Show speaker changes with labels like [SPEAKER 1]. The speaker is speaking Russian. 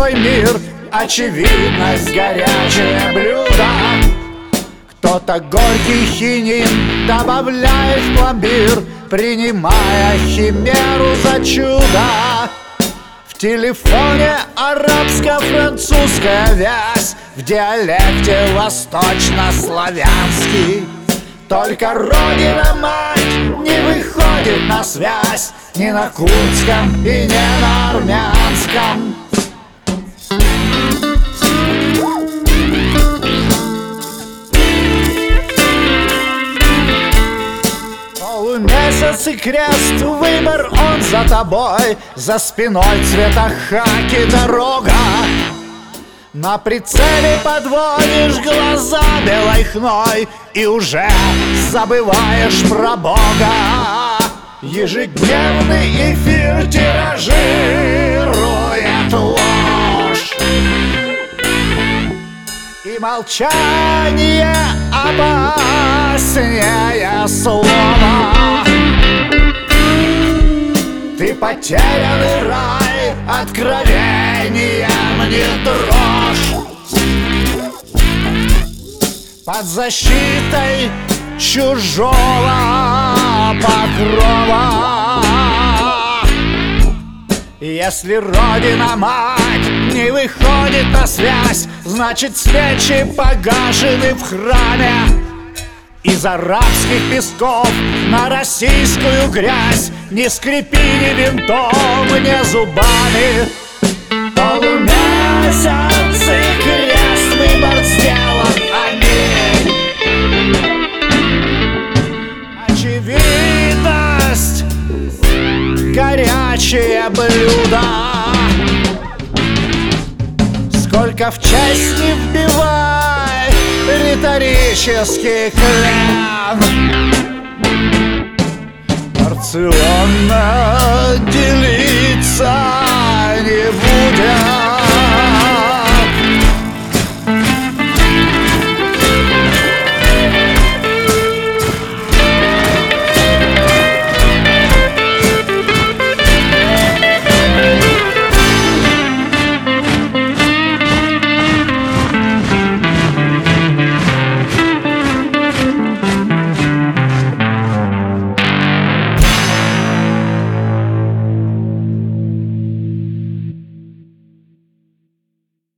[SPEAKER 1] твой мир, очевидность, горячее блюдо. Кто-то горький хинин добавляет в пломбир, принимая химеру за чудо. В телефоне арабско-французская вязь, в диалекте восточнославянский. Только родина-мать не выходит на связь ни на курдском и не на армянском. Полумесяц и крест, выбор он за тобой, за спиной цвета хаки дорога. На прицеле подводишь глаза белой хной и уже забываешь про Бога. Ежедневный эфир тиражирует ложь, и молчание опаснее слова. Ты потерянный рай, откровением не дрожь. Под защитой чужого покрова. Если родина-мать не выходит на связь, значит свечи погашены в храме. Из арабских песков на российскую грязь не скрипи ни винтом, ни зубами. Полумесяц и крест, выбор сделан, аминь. Очевидность, горячее блюдо. Сколько в честь не вбивай риторических лям, порционно делиться не будем.